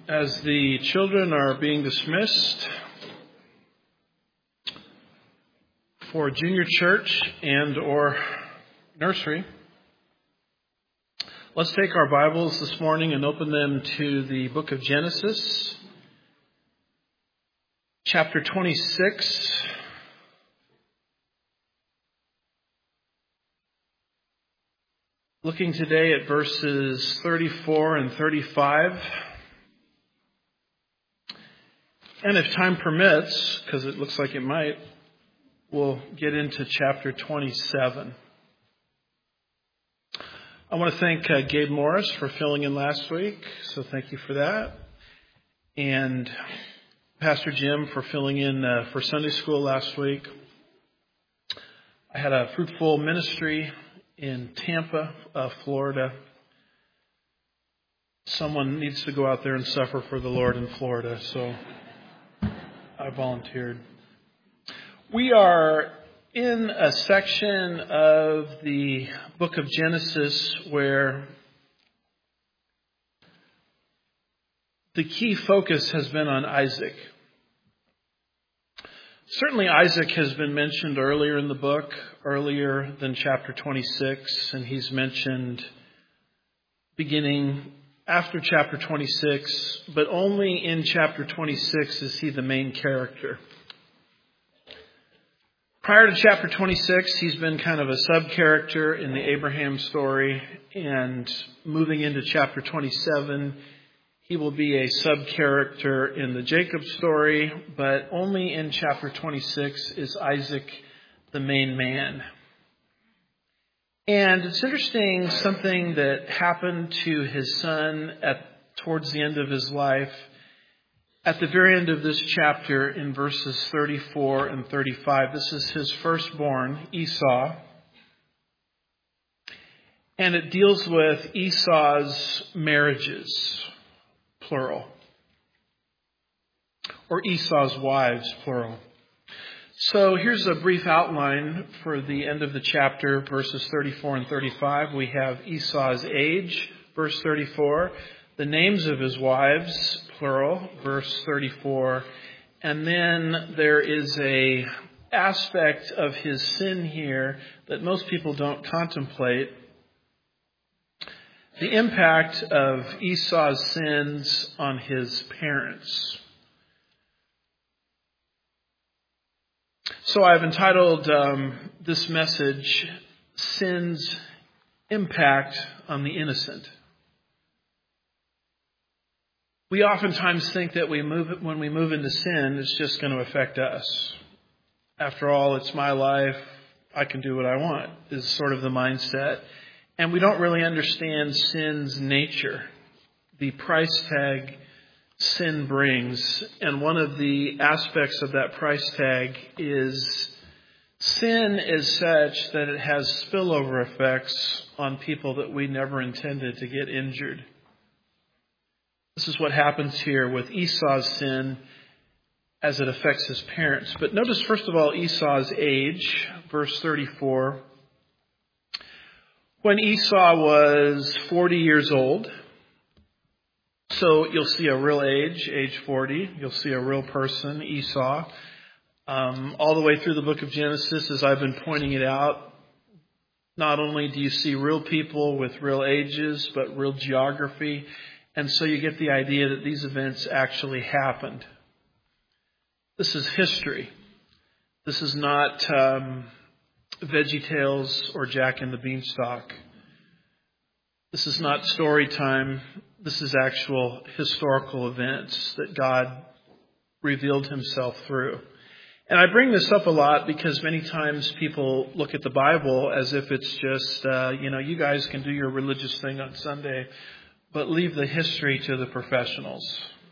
As the children are being dismissed for junior church and or nursery, let's take our Bibles this morning and open them to the book of Genesis, chapter 26. Looking today at verses 34 and 35. And if time permits, because it looks like it might, we'll get into chapter 27. I want to thank Gabe Morris for filling in last week, so thank you for that. And Pastor Jim for filling in for Sunday school last week. I had a fruitful ministry in Tampa, Florida. Someone needs to go out there and suffer for the Lord in Florida, so I volunteered. We are in a section of the book of Genesis where the key focus has been on Isaac. Certainly Isaac has been mentioned earlier in the book, earlier than chapter 26, and he's mentioned beginning after chapter 26, but only in chapter 26 is he the main character. Prior to chapter 26, he's been kind of a sub-character in the Abraham story, and moving into chapter 27, he will be a sub-character in the Jacob story, but only in chapter 26 is Isaac the main man. And it's interesting, something that happened to his son towards the end of his life. At the very end of this chapter, in verses 34 and 35, this is his firstborn, Esau. And it deals with Esau's marriages, plural. Or Esau's wives, plural. So here's a brief outline for the end of the chapter, verses 34 and 35. We have Esau's age, verse 34. The names of his wives, plural, verse 34. And then there is a aspect of his sin here that most people don't contemplate. The impact of Esau's sins on his parents. So I've entitled this message, Sin's Impact on the Innocent. We oftentimes think that when we move into sin, it's just going to affect us. After all, it's my life. I can do what I want, is sort of the mindset. And we don't really understand sin's nature, the price tag sin brings. And one of the aspects of that price tag is sin is such that it has spillover effects on people that we never intended to get injured. This is what happens here with Esau's sin as it affects his parents. But notice, first of all, Esau's age, verse 34. When Esau was 40 years old, so you'll see a real age 40. You'll see a real person, Esau. All the way through the book of Genesis, as I've been pointing it out, not only do you see real people with real ages, but real geography. And so you get the idea that these events actually happened. This is history. This is not VeggieTales or Jack and the Beanstalk. This is not story time. This is actual historical events that God revealed himself through. And I bring this up a lot because many times people look at the Bible as if it's just, you guys can do your religious thing on Sunday, but leave the history to the professionals.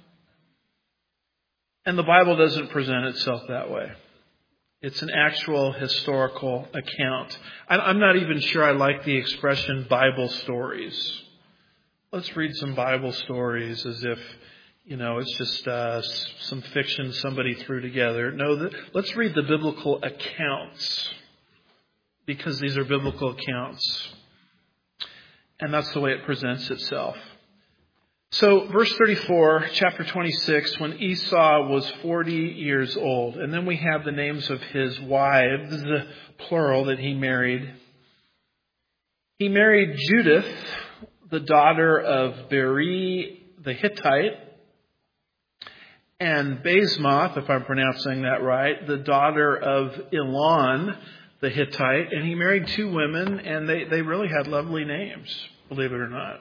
And the Bible doesn't present itself that way. It's an actual historical account. I'm not even sure I like the expression Bible stories. Let's read some Bible stories as if, it's just some fiction somebody threw together. No, let's read the biblical accounts because these are biblical accounts. And that's the way it presents itself. So verse 34, chapter 26, when Esau was 40 years old. And then we have the names of his wives, plural, that he married. He married Judith, the daughter of Beri the Hittite, and Basemath, if I'm pronouncing that right, the daughter of Elon the Hittite. And he married two women, and they really had lovely names, believe it or not.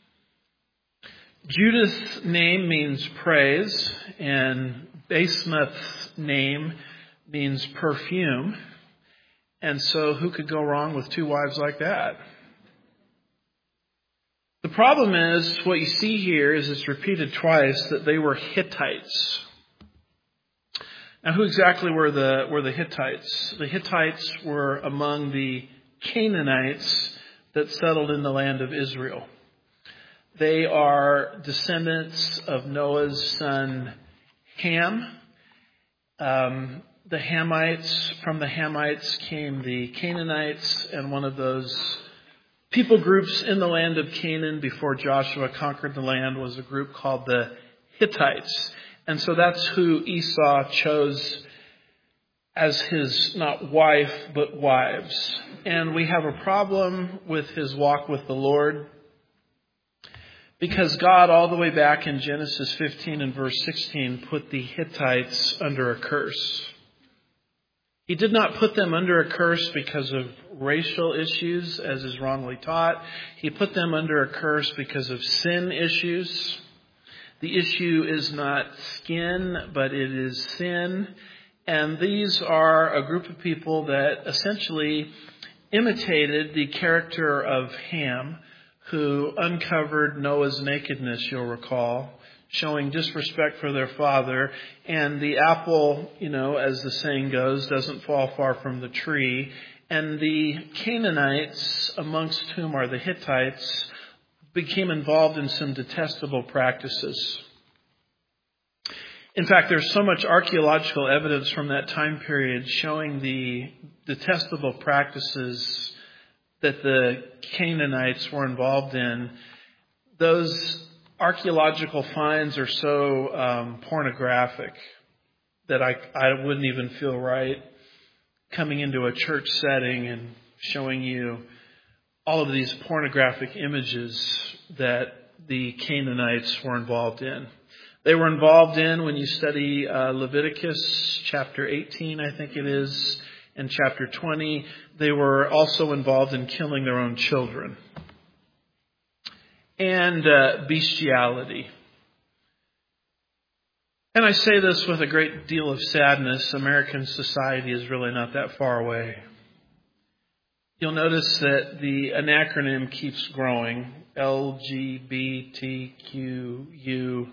Judith's name means praise, and Basemath's name means perfume. And so who could go wrong with two wives like that? The problem is, what you see here is it's repeated twice, that they were Hittites. Now, who exactly were the Hittites? The Hittites were among the Canaanites that settled in the land of Israel. They are descendants of Noah's son Ham. From the Hamites came the Canaanites, and one of those people groups in the land of Canaan before Joshua conquered the land was a group called the Hittites. And so that's who Esau chose as his, not wife, but wives. And we have a problem with his walk with the Lord, because God, all the way back in Genesis 15 and verse 16, put the Hittites under a curse. He did not put them under a curse because of racial issues, as is wrongly taught. He put them under a curse because of sin issues. The issue is not skin, but it is sin. And these are a group of people that essentially imitated the character of Ham, who uncovered Noah's nakedness, you'll recall, showing disrespect for their father. And the apple, as the saying goes, doesn't fall far from the tree. And the Canaanites, amongst whom are the Hittites, became involved in some detestable practices. In fact, there's so much archaeological evidence from that time period showing the detestable practices that the Canaanites were involved in. Those archaeological finds are so pornographic that I wouldn't even feel right coming into a church setting and showing you all of these pornographic images that the Canaanites were involved in. They were involved in, when you study Leviticus chapter 18, I think it is, and chapter 20, they were also involved in killing their own children. And bestiality. And I say this with a great deal of sadness. American society is really not that far away. You'll notice that the acronym keeps growing. LGBTQUI.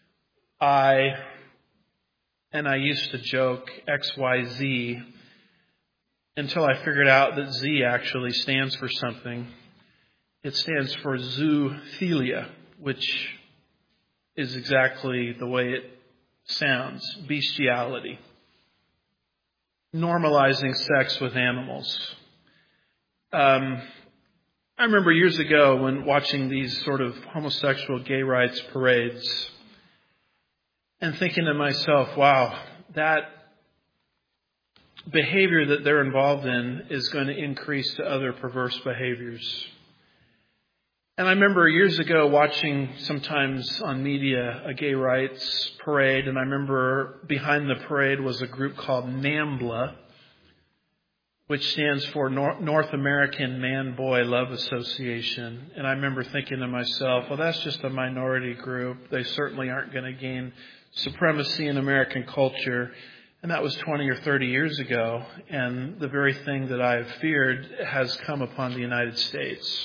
And I used to joke XYZ until I figured out that Z actually stands for something. It stands for zoophilia, which is exactly the way it sounds. Bestiality. Normalizing sex with animals. I remember years ago when watching these sort of homosexual gay rights parades and thinking to myself, wow, that behavior that they're involved in is going to increase to other perverse behaviors. And I remember years ago watching sometimes on media a gay rights parade, and I remember behind the parade was a group called NAMBLA, which stands for North American Man-Boy Love Association. And I remember thinking to myself, well, that's just a minority group. They certainly aren't going to gain supremacy in American culture. And that was 20 or 30 years ago. And the very thing that I've feared has come upon the United States.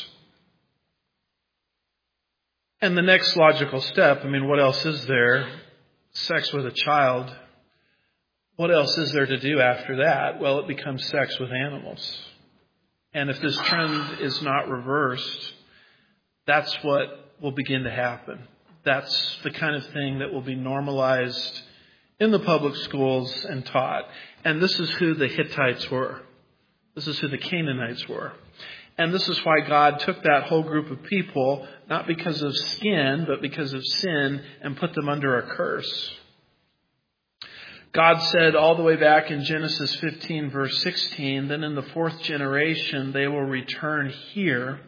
And the next logical step, what else is there? Sex with a child. What else is there to do after that? Well, it becomes sex with animals. And if this trend is not reversed, that's what will begin to happen. That's the kind of thing that will be normalized in the public schools and taught. And this is who the Hittites were. This is who the Canaanites were. And this is why God took that whole group of people, not because of skin, but because of sin, and put them under a curse. God said all the way back in Genesis 15, verse 16, then in the fourth generation they will return here.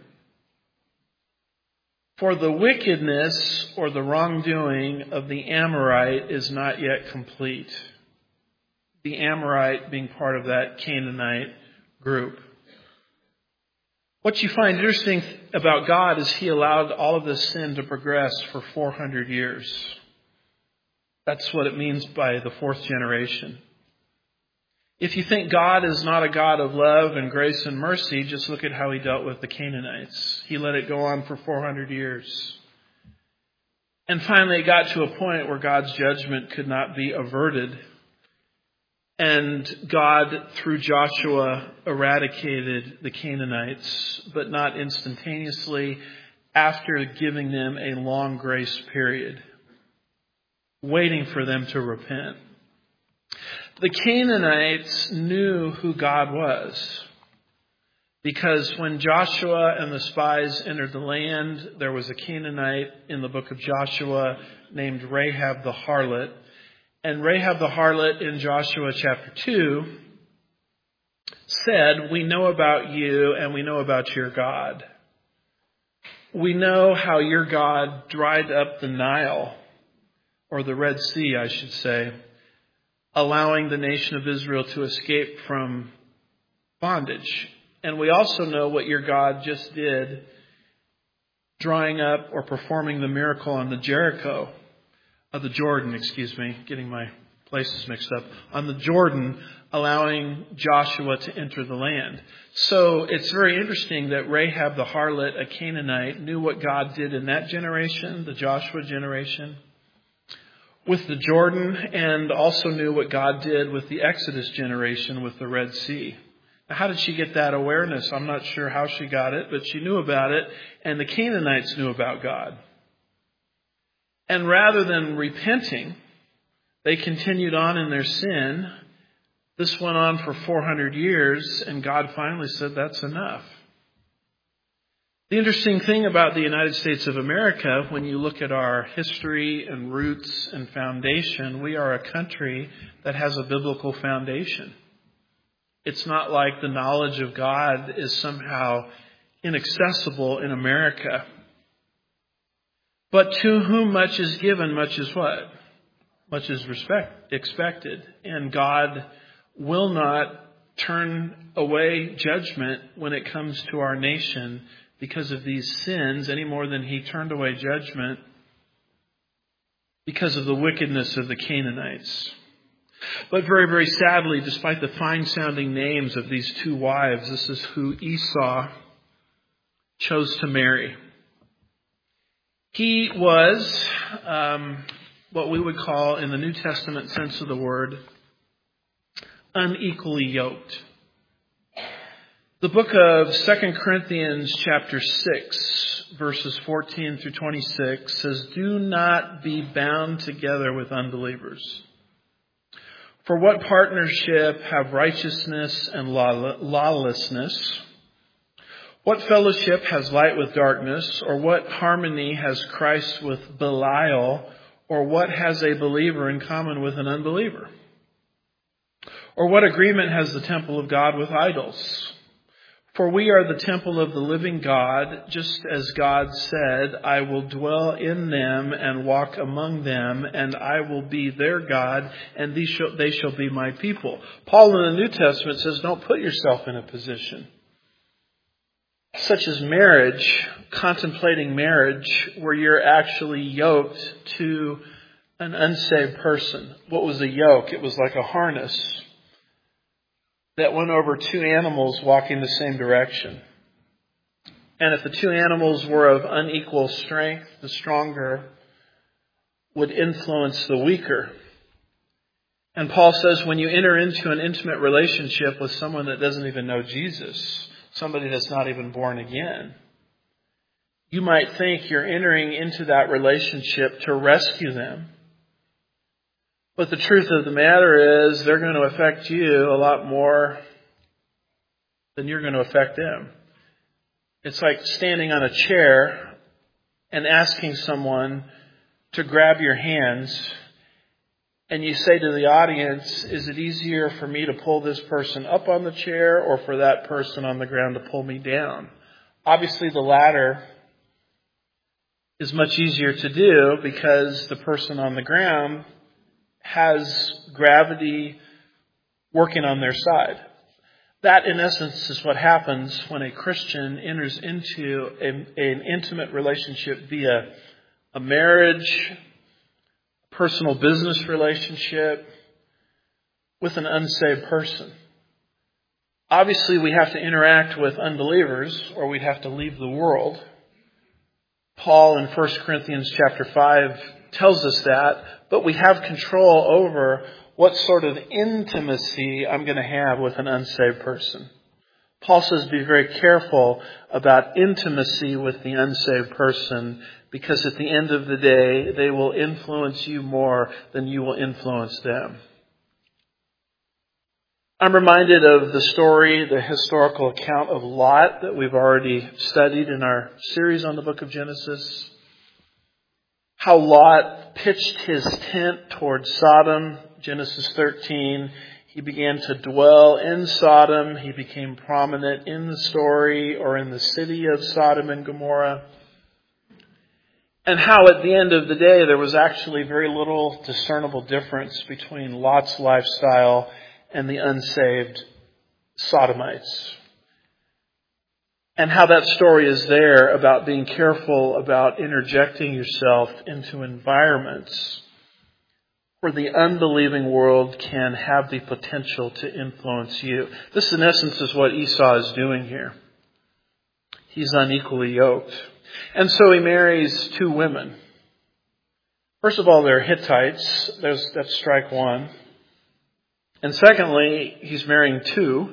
For the wickedness or the wrongdoing of the Amorite is not yet complete. The Amorite being part of that Canaanite group. What you find interesting about God is He allowed all of this sin to progress for 400 years. That's what it means by the fourth generation. If you think God is not a God of love and grace and mercy, just look at how He dealt with the Canaanites. He let it go on for 400 years. And finally it got to a point where God's judgment could not be averted. And God, through Joshua, eradicated the Canaanites, but not instantaneously, after giving them a long grace period, waiting for them to repent. The Canaanites knew who God was, because when Joshua and the spies entered the land, there was a Canaanite in the book of Joshua named Rahab the harlot. And Rahab the harlot in Joshua chapter 2 said, we know about you and we know about your God. We know how your God dried up the Nile, or the Red Sea, I should say, allowing the nation of Israel to escape from bondage. And we also know what your God just did, drying up or performing the miracle on the Jordan, getting my places mixed up, on the Jordan, allowing Joshua to enter the land. So it's very interesting that Rahab the harlot, a Canaanite, knew what God did in that generation, the Joshua generation, with the Jordan, and also knew what God did with the Exodus generation with the Red Sea. Now, how did she get that awareness? I'm not sure how she got it, but she knew about it, and the Canaanites knew about God. And rather than repenting, they continued on in their sin. This went on for 400 years, and God finally said, that's enough. The interesting thing about the United States of America, when you look at our history and roots and foundation, we are a country that has a biblical foundation. It's not like the knowledge of God is somehow inaccessible in America. But to whom much is given, much is what? Much is expected. And God will not turn away judgment when it comes to our nation because of these sins, any more than He turned away judgment because of the wickedness of the Canaanites. But very, very sadly, despite the fine-sounding names of these two wives, this is who Esau chose to marry. He was what we would call, in the New Testament sense of the word, unequally yoked. The book of 2 Corinthians chapter 6, verses 14 through 26 says, do not be bound together with unbelievers. For what partnership have righteousness and lawlessness? What fellowship has light with darkness? Or what harmony has Christ with Belial? Or what has a believer in common with an unbeliever? Or what agreement has the temple of God with idols? For we are the temple of the living God, just as God said, I will dwell in them and walk among them, and I will be their God, and they shall be my people. Paul in the New Testament says, don't put yourself in a position such as marriage, contemplating marriage, where you're actually yoked to an unsaved person. What was a yoke? It was like a harness that went over two animals walking the same direction. And if the two animals were of unequal strength, the stronger would influence the weaker. And Paul says when you enter into an intimate relationship with someone that doesn't even know Jesus, somebody that's not even born again, you might think you're entering into that relationship to rescue them. But the truth of the matter is they're going to affect you a lot more than you're going to affect them. It's like standing on a chair and asking someone to grab your hands, and you say to the audience, is it easier for me to pull this person up on the chair or for that person on the ground to pull me down? Obviously, the latter is much easier to do because the person on the ground has gravity working on their side. That, in essence, is what happens when a Christian enters into an intimate relationship via a marriage, personal business relationship with an unsaved person. Obviously, we have to interact with unbelievers or we'd have to leave the world. Paul in 1 Corinthians chapter 5 tells us that, but we have control over what sort of intimacy I'm going to have with an unsaved person. Paul says be very careful about intimacy with the unsaved person, because at the end of the day, they will influence you more than you will influence them. I'm reminded of the story, the historical account of Lot that we've already studied in our series on the book of Genesis. How Lot pitched his tent towards Sodom, Genesis 13. He began to dwell in Sodom. He became prominent in the story or in the city of Sodom and Gomorrah. And how at the end of the day, there was actually very little discernible difference between Lot's lifestyle and the unsaved Sodomites. And how that story is there about being careful about interjecting yourself into environments where the unbelieving world can have the potential to influence you. This, in essence, is what Esau is doing here. He's unequally yoked. And so he marries two women. First of all, they're Hittites. That's strike one. And secondly, he's marrying two.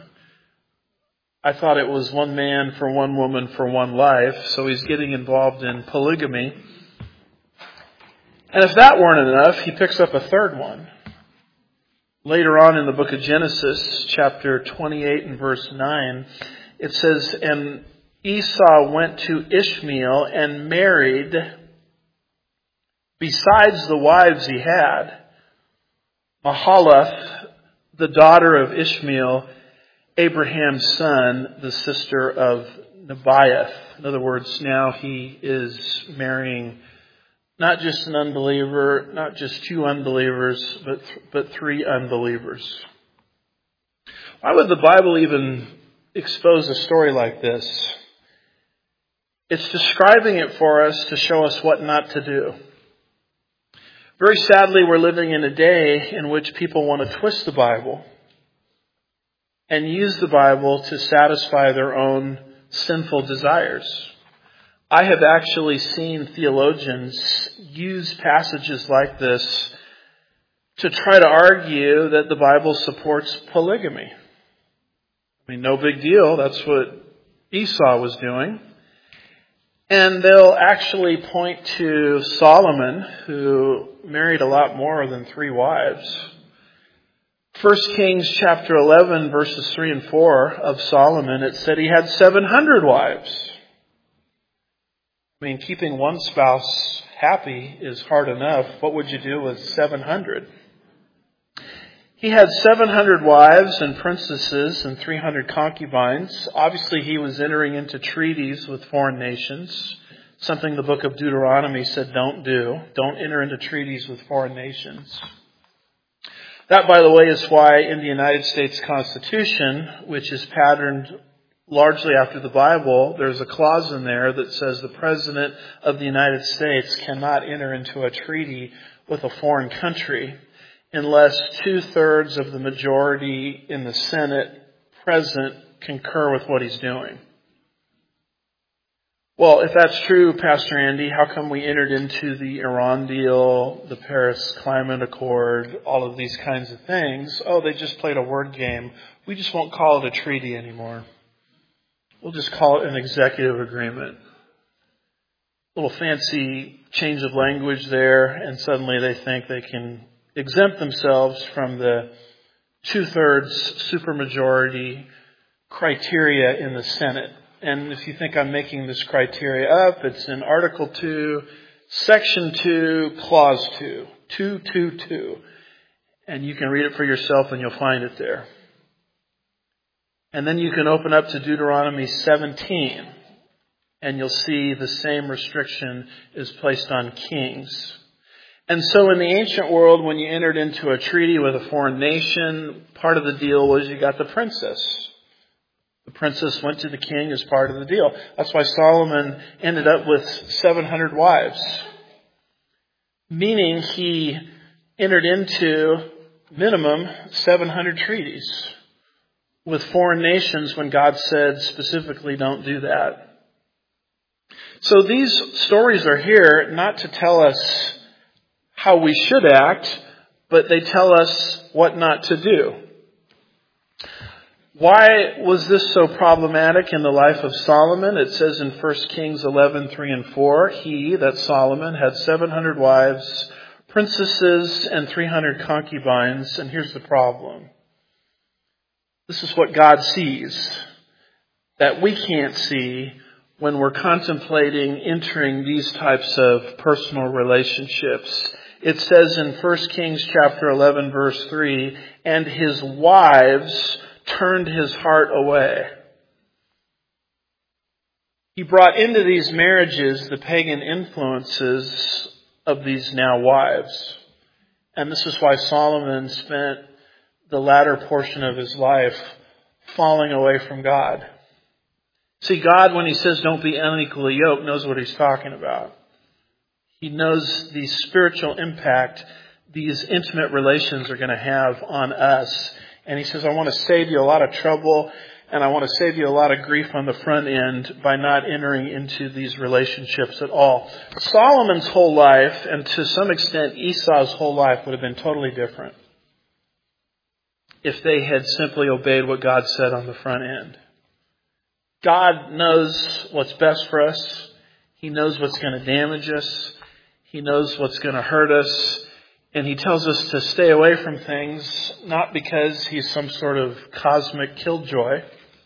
I thought it was one man for one woman for one life, so he's getting involved in polygamy. And if that weren't enough, he picks up a third one. Later on in the book of Genesis, chapter 28 and verse 9, it says, and Esau went to Ishmael and married, besides the wives he had, Mahalath, the daughter of Ishmael, Abraham's son, the sister of Nebaioth. In other words, now he is marrying not just an unbeliever, not just two unbelievers, but three unbelievers. Why would the Bible even expose a story like this? It's describing it for us to show us what not to do. Very sadly, we're living in a day in which people want to twist the Bible and use the Bible to satisfy their own sinful desires. I have actually seen theologians use passages like this to try to argue that the Bible supports polygamy. I mean, no big deal. That's what Esau was doing. And they'll actually point to Solomon, who married a lot more than three wives. 1 Kings chapter 11, verses 3 and 4 of Solomon, it said he had 700 wives. I mean, keeping one spouse happy is hard enough. What would you do with 700? He had 700 wives and princesses and 300 concubines. Obviously, he was entering into treaties with foreign nations, something the book of Deuteronomy said don't do. Don't enter into treaties with foreign nations. That, by the way, is why in the United States Constitution, which is patterned largely after the Bible, there's a clause in there that says the President of the United States cannot enter into a treaty with a foreign country unless 2/3 of the majority in the Senate present concur with what he's doing. Well, if that's true, Pastor Andy, how come we entered into the Iran deal, the Paris Climate Accord, all of these kinds of things? Oh, they just played a word game. We just won't call it a treaty anymore. We'll just call it an executive agreement. A little fancy change of language there, and suddenly they think they can exempt themselves from the 2/3 supermajority criteria in the Senate. And if you think I'm making this criteria up, it's in Article 2, Section 2, Clause 2. 222. And you can read it for yourself and you'll find it there. And then you can open up to Deuteronomy 17. And you'll see the same restriction is placed on kings. And so in the ancient world, when you entered into a treaty with a foreign nation, part of the deal was you got the princess. The princess went to the king as part of the deal. That's why Solomon ended up with 700 wives. Meaning he entered into minimum 700 treaties with foreign nations when God said specifically don't do that. So these stories are here not to tell us how we should act, but they tell us what not to do. Why was this so problematic in the life of Solomon? It says in 1 Kings 11:3 and 4, he, that Solomon, had 700 wives, princesses, and 300 concubines. And here's the problem. This is what God sees that we can't see when we're contemplating entering these types of personal relationships. It says in 1 Kings chapter 11 verse 3, and his wives turned his heart away. He brought into these marriages the pagan influences of these now wives. And this is why Solomon spent the latter portion of his life falling away from God. See, God, when he says don't be unequally yoked, knows what he's talking about. He knows the spiritual impact these intimate relations are going to have on us. And he says, I want to save you a lot of trouble and I want to save you a lot of grief on the front end by not entering into these relationships at all. Solomon's whole life, and to some extent Esau's whole life, would have been totally different if they had simply obeyed what God said on the front end. God knows what's best for us. He knows what's going to damage us. He knows what's going to hurt us. And he tells us to stay away from things, not because he's some sort of cosmic killjoy,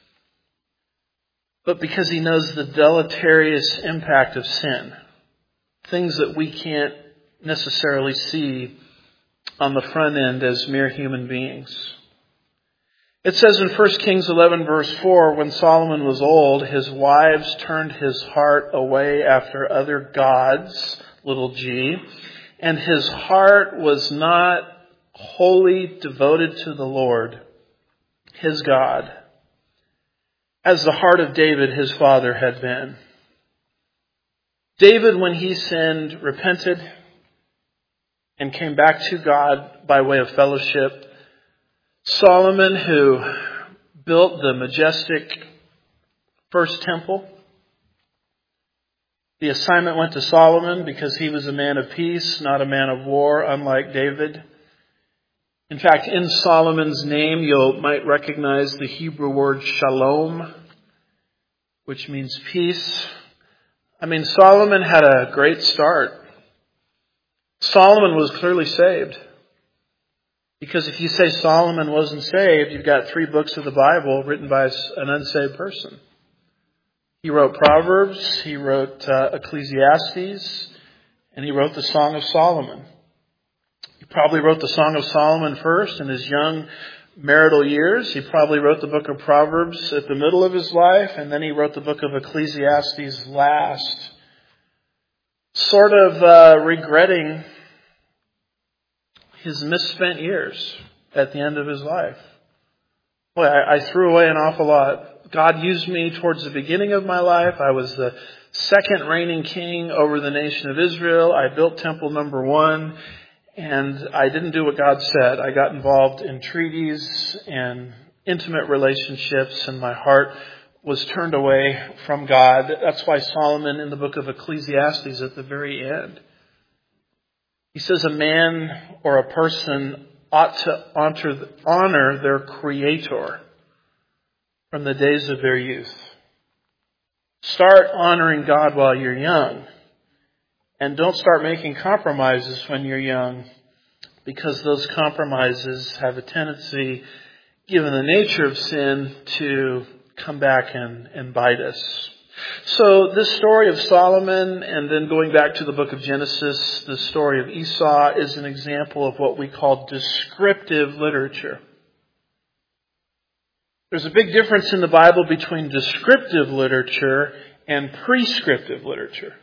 but because he knows the deleterious impact of sin. Things that we can't necessarily see on the front end as mere human beings. It says in 1 Kings 11 verse 4, when Solomon was old, his wives turned his heart away after other gods, little g, and his heart was not wholly devoted to the Lord, his God, as the heart of David, his father, had been. David, when he sinned, repented and came back to God by way of fellowship. Solomon, who built the majestic first temple, the assignment went to Solomon because he was a man of peace, not a man of war, unlike David. In fact, in Solomon's name, you might recognize the Hebrew word shalom, which means peace. I mean, Solomon had a great start. Solomon was clearly saved. Because if you say Solomon wasn't saved, you've got 3 books of the Bible written by an unsaved person. He wrote Proverbs, he wrote Ecclesiastes, and he wrote the Song of Solomon. He probably wrote the Song of Solomon first in his young marital years. He probably wrote the book of Proverbs at the middle of his life, and then he wrote the book of Ecclesiastes last, sort of regretting his misspent years at the end of his life. Boy, I threw away an awful lot. God used me towards the beginning of my life. I was the second reigning king over the nation of Israel. I built temple number 1, and I didn't do what God said. I got involved in treaties and intimate relationships, and my heart was turned away from God. That's why Solomon in the book of Ecclesiastes at the very end, he says a man or a person ought to honor their Creator from the days of their youth. Start honoring God while you're young. And don't start making compromises when you're young, because those compromises have a tendency, given the nature of sin, to come back and bite us. So this story of Solomon, and then going back to the book of Genesis, the story of Esau is an example of what we call descriptive literature. There's a big difference in the Bible between descriptive literature and prescriptive literature.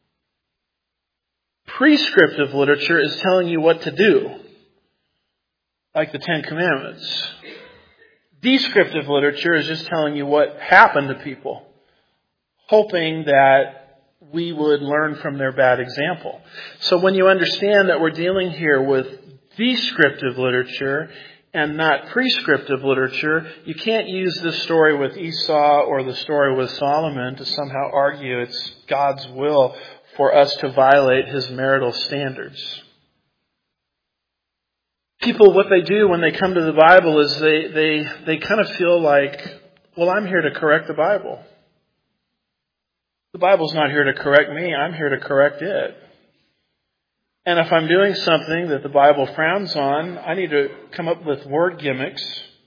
Prescriptive literature is telling you what to do, like the Ten Commandments. Descriptive literature is just telling you what happened to people, hoping that we would learn from their bad example. So when you understand that we're dealing here with descriptive literature and not prescriptive literature, you can't use this story with Esau or the story with Solomon to somehow argue it's God's will for us to violate his marital standards. People, what they do when they come to the Bible is they kind of feel like, well, I'm here to correct the Bible. The Bible's not here to correct me, I'm here to correct it. And if I'm doing something that the Bible frowns on, I need to come up with word gimmicks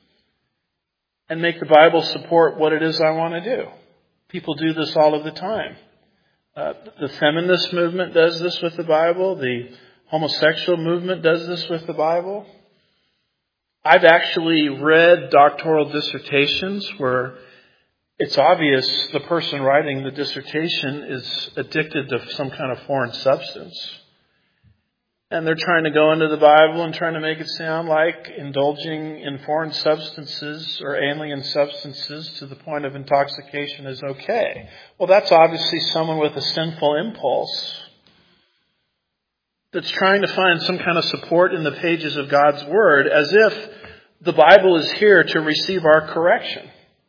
and make the Bible support what it is I want to do. People do this all of the time. The feminist movement does this with the Bible. The homosexual movement does this with the Bible. I've actually read doctoral dissertations where it's obvious the person writing the dissertation is addicted to some kind of foreign substance. And they're trying to go into the Bible and trying to make it sound like indulging in foreign substances or alien substances to the point of intoxication is okay. Well, that's obviously someone with a sinful impulse that's trying to find some kind of support in the pages of God's Word, as if the Bible is here to receive our correction.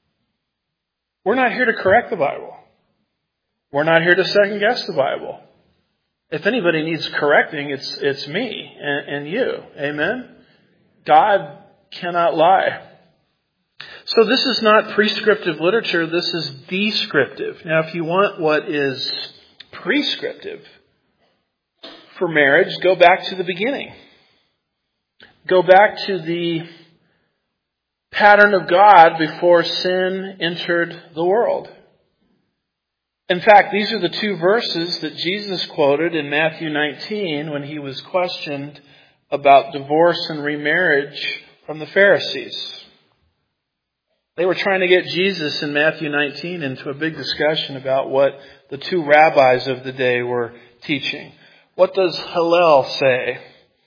We're not here to correct the Bible. We're not here to second guess the Bible. If anybody needs correcting, it's me and you. Amen? God cannot lie. So this is not prescriptive literature. This is descriptive. Now, if you want what is prescriptive for marriage, go back to the beginning. Go back to the pattern of God before sin entered the world. In fact, these are the two verses that Jesus quoted in Matthew 19 when he was questioned about divorce and remarriage from the Pharisees. They were trying to get Jesus in Matthew 19 into a big discussion about what the two rabbis of the day were teaching. What does Hillel say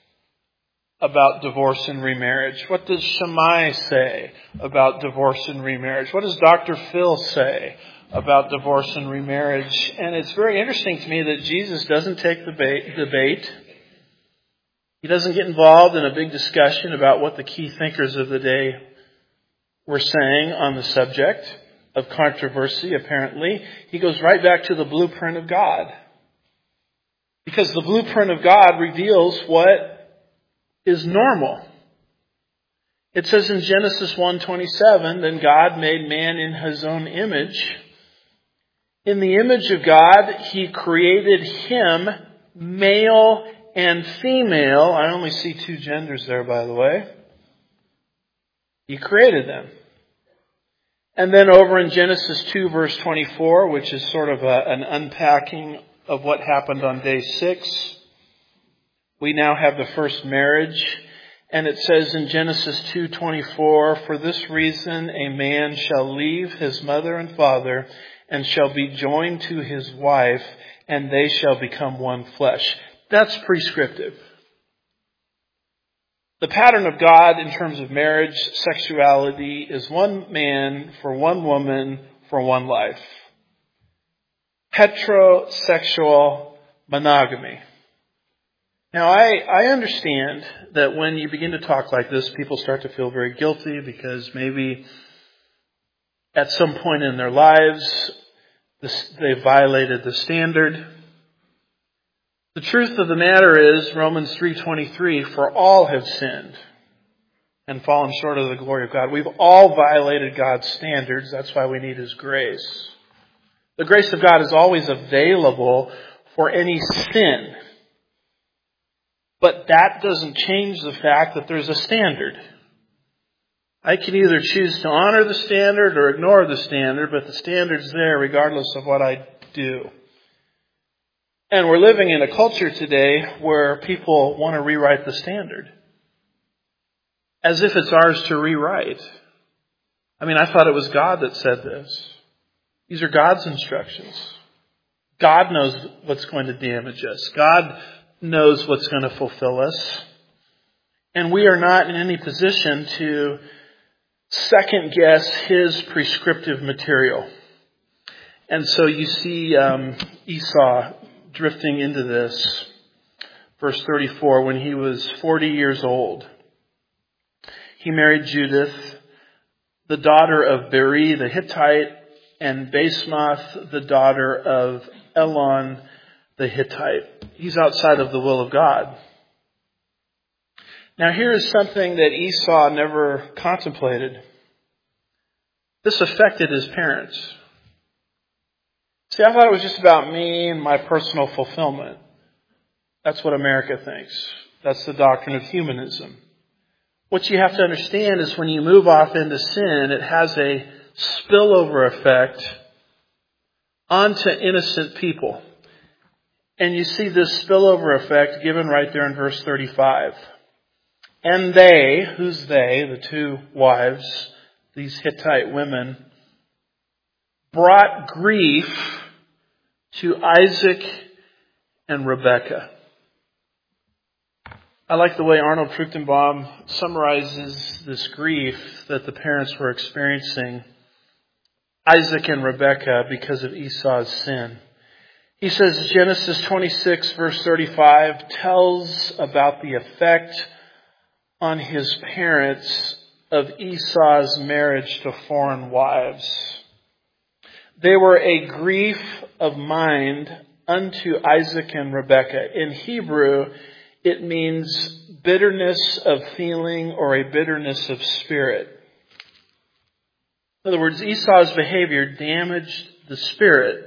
about divorce and remarriage? What does Shammai say about divorce and remarriage? What does Dr. Phil say about divorce and remarriage? And it's very interesting to me that Jesus doesn't take the debate. He doesn't get involved in a big discussion about what the key thinkers of the day were saying on the subject of controversy, apparently. He goes right back to the blueprint of God. Because the blueprint of God reveals what is normal. It says in Genesis 1:27, then God made man in his own image. In the image of God, he created him, male and female. I only see two genders there, by the way. He created them. And then over in Genesis 2, verse 24, which is sort of an unpacking of what happened on day 6, we now have the first marriage. And it says in Genesis 2:24, for this reason a man shall leave his mother and father and shall be joined to his wife, and they shall become one flesh. That's prescriptive. The pattern of God in terms of marriage, sexuality, is one man for one woman for one life. Heterosexual monogamy. Now, I understand that when you begin to talk like this, people start to feel very guilty because maybe at some point in their lives, they violated the standard. The truth of the matter is, Romans 3:23, for all have sinned and fallen short of the glory of God. We've all violated God's standards. That's why we need His grace. The grace of God is always available for any sin. But that doesn't change the fact that there's a standard. I can either choose to honor the standard or ignore the standard, but the standard's there regardless of what I do. And we're living in a culture today where people want to rewrite the standard as if it's ours to rewrite. I mean, I thought it was God that said this. These are God's instructions. God knows what's going to damage us. God knows what's going to fulfill us. And we are not in any position to second guess His prescriptive material. And so you see Esau drifting into this. Verse 34, when he was 40 years old, he married Judith, the daughter of Beri the Hittite, and Basemath, the daughter of Elon the Hittite. He's outside of the will of God. Now here is something that Esau never contemplated. This affected his parents. See, I thought it was just about me and my personal fulfillment. That's what America thinks. That's the doctrine of humanism. What you have to understand is when you move off into sin, it has a spillover effect onto innocent people. And you see this spillover effect given right there in verse 35. And they, who's they? The two wives, these Hittite women, brought grief to Isaac and Rebekah. I like the way Arnold Fruchtenbaum summarizes this grief that the parents were experiencing, Isaac and Rebekah, because of Esau's sin. He says Genesis 26 verse 35 tells about the effect on his parents of Esau's marriage to foreign wives. They were a grief of mind unto Isaac and Rebekah. In Hebrew, it means bitterness of feeling or a bitterness of spirit. In other words, Esau's behavior damaged the spirit,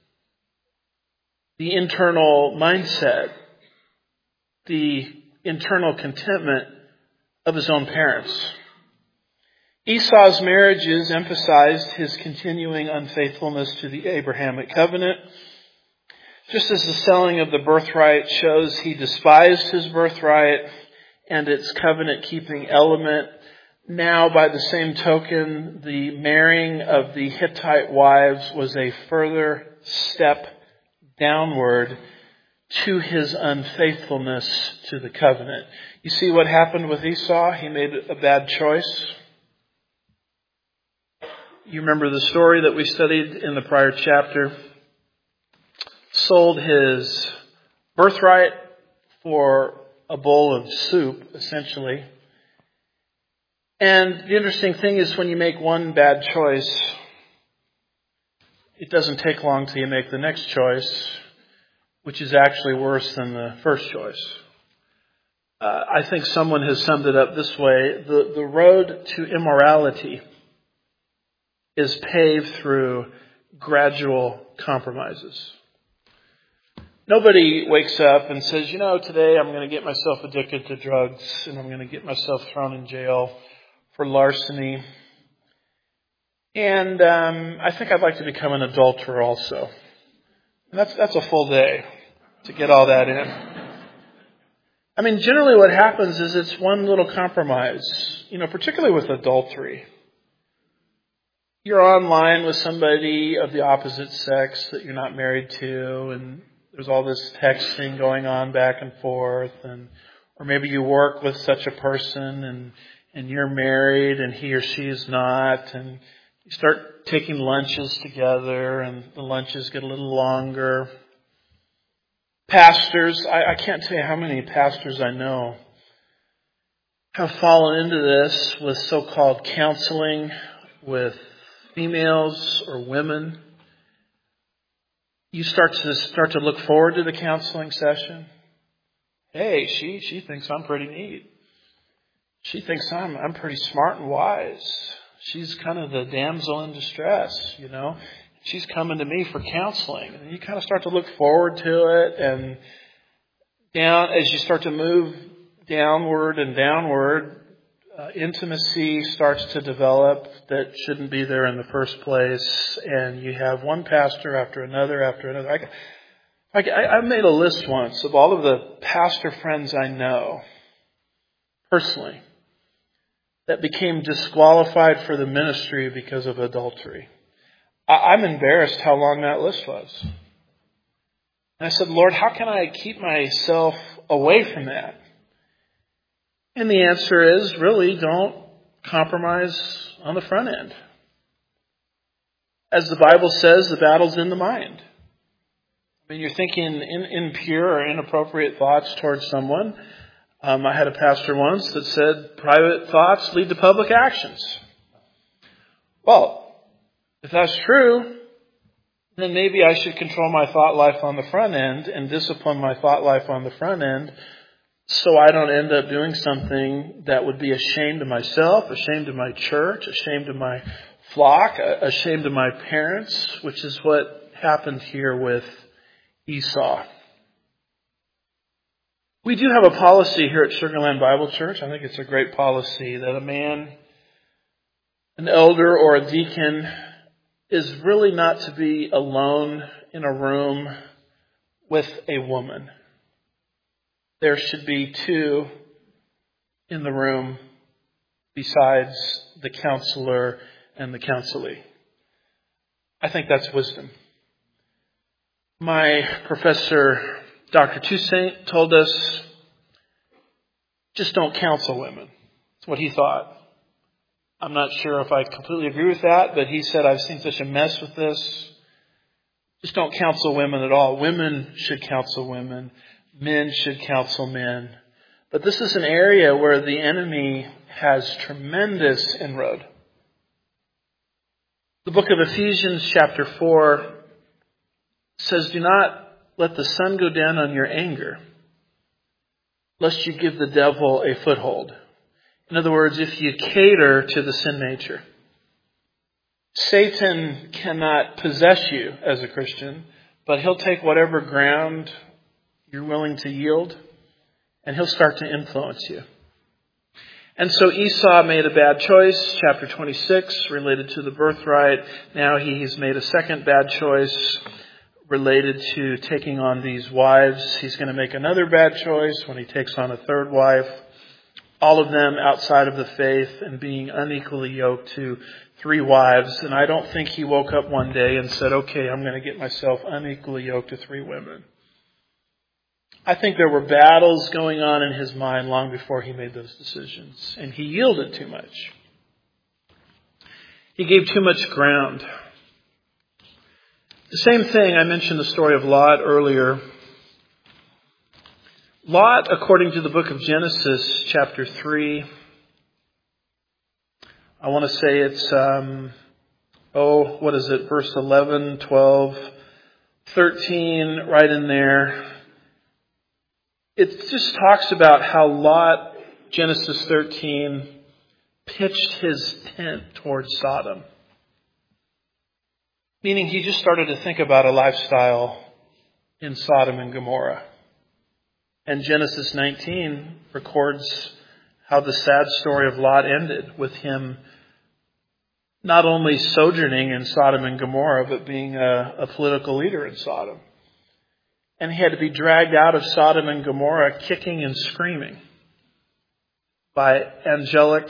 the internal mindset, the internal contentment of his own parents. Esau's marriages emphasized his continuing unfaithfulness to the Abrahamic covenant. Just as the selling of the birthright shows he despised his birthright and its covenant-keeping element, now by the same token, the marrying of the Hittite wives was a further step downward to his unfaithfulness to the covenant. You see what happened with Esau? He made a bad choice. You remember the story that we studied in the prior chapter. Sold his birthright for a bowl of soup, essentially. And the interesting thing is when you make one bad choice, it doesn't take long till you make the next choice, which is actually worse than the first choice. I think someone has summed it up this way. The road to immorality is paved through gradual compromises. Nobody wakes up and says, today I'm going to get myself addicted to drugs and I'm going to get myself thrown in jail for larceny. And I think I'd like to become an adulterer also. And that's a full day to get all that in. I mean, generally what happens is it's one little compromise, particularly with adultery. You're online with somebody of the opposite sex that you're not married to, and there's all this texting going on back and forth, or maybe you work with such a person and you're married and he or she is not, and you start taking lunches together and the lunches get a little longer. Pastors, I can't tell you how many pastors I know have fallen into this with so-called counseling with females or women. You start to look forward to the counseling session. Hey, she thinks I'm pretty neat. She thinks I'm pretty smart and wise. She's kind of the damsel in distress, She's coming to me for counseling. And you kind of start to look forward to it, and as you start to move downward and downward, intimacy starts to develop that shouldn't be there in the first place, and you have one pastor after another after another. I made a list once of all of the pastor friends I know, personally, that became disqualified for the ministry because of adultery. I'm embarrassed how long that list was. And I said, Lord, how can I keep myself away from that? And the answer is, really, don't compromise on the front end. As the Bible says, the battle's in the mind. When you're thinking impure or inappropriate thoughts towards someone, I had a pastor once that said, private thoughts lead to public actions. Well, if that's true, then maybe I should control my thought life on the front end and discipline my thought life on the front end, so I don't end up doing something that would be a shame to myself, a shame to my church, a shame to my flock, a shame to my parents, which is what happened here with Esau. We do have a policy here at Sugar Land Bible Church. I think it's a great policy that a man, an elder, or a deacon is really not to be alone in a room with a woman. There should be two in the room besides the counselor and the counselee. I think that's wisdom. My professor, Dr. Toussaint, told us, just don't counsel women. That's what he thought. I'm not sure if I completely agree with that, but he said, I've seen such a mess with this. Just don't counsel women at all. Women should counsel women. Men should counsel men. But this is an area where the enemy has tremendous inroad. The book of Ephesians chapter 4 says, do not let the sun go down on your anger, lest you give the devil a foothold. In other words, if you cater to the sin nature. Satan cannot possess you as a Christian, but he'll take whatever ground you're willing to yield, and he'll start to influence you. And so Esau made a bad choice, chapter 26, related to the birthright. Now he's made a second bad choice related to taking on these wives. He's going to make another bad choice when he takes on a third wife. All of them outside of the faith and being unequally yoked to 3 wives. And I don't think he woke up one day and said, okay, I'm going to get myself unequally yoked to 3 women. I think there were battles going on in his mind long before he made those decisions. And he yielded too much. He gave too much ground. The same thing, I mentioned the story of Lot earlier. Lot, according to the book of Genesis, chapter 3, I want to say it's, verse 11, 12, 13, right in there. It just talks about how Lot, Genesis 13, pitched his tent towards Sodom. Meaning he just started to think about a lifestyle in Sodom and Gomorrah. And Genesis 19 records how the sad story of Lot ended, with him not only sojourning in Sodom and Gomorrah, but being a political leader in Sodom. And he had to be dragged out of Sodom and Gomorrah kicking and screaming by angelic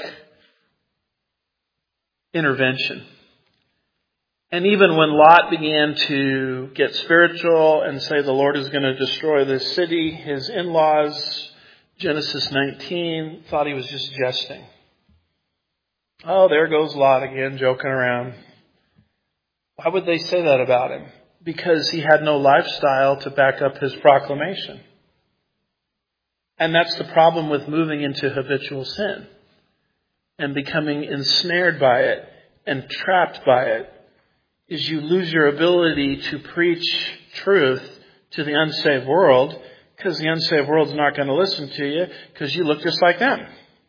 intervention. And even when Lot began to get spiritual and say the Lord is going to destroy this city, his in-laws, Genesis 19, thought he was just jesting. Oh, there goes Lot again, joking around. Why would they say that about him? Because he had no lifestyle to back up his proclamation. And that's the problem with moving into habitual sin and becoming ensnared by it and trapped by it, is you lose your ability to preach truth to the unsaved world, because the unsaved world's not going to listen to you because you look just like them.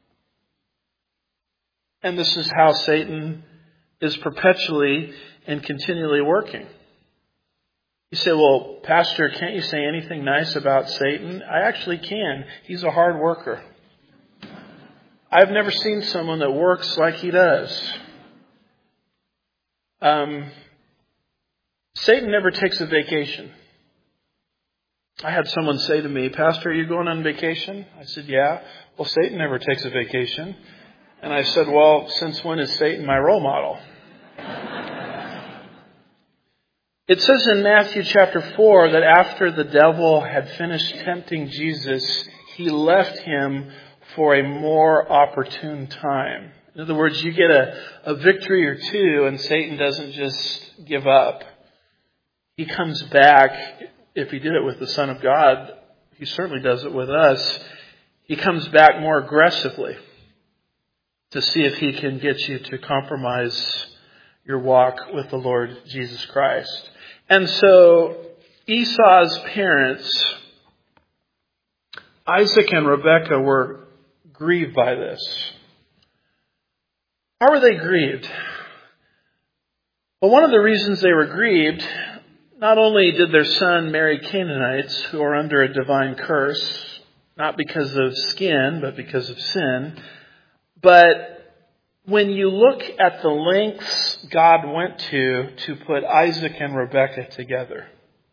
And this is how Satan is perpetually and continually working. You say, well, Pastor, can't you say anything nice about Satan? I actually can. He's a hard worker. I've never seen someone that works like he does. Satan never takes a vacation. I had someone say to me, Pastor, are you going on vacation? I said, yeah. Well, Satan never takes a vacation. And I said, well, since when is Satan my role model? It says in Matthew chapter 4 that after the devil had finished tempting Jesus, he left him for a more opportune time. In other words, you get a victory or two and Satan doesn't just give up. He comes back. If he did it with the Son of God, he certainly does it with us. He comes back more aggressively to see if he can get you to compromise your walk with the Lord Jesus Christ. And so Esau's parents, Isaac and Rebekah, were grieved by this. How were they grieved? Well, one of the reasons they were grieved, not only did their son marry Canaanites who are under a divine curse, not because of skin, but because of sin, but when you look at the lengths God went to put Isaac and Rebekah together,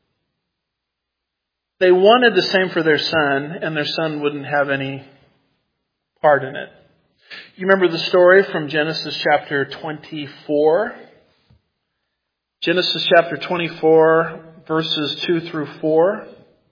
they wanted the same for their son, and their son wouldn't have any part in it. You remember the story from Genesis chapter 24? Genesis chapter 24, verses 2 through 4.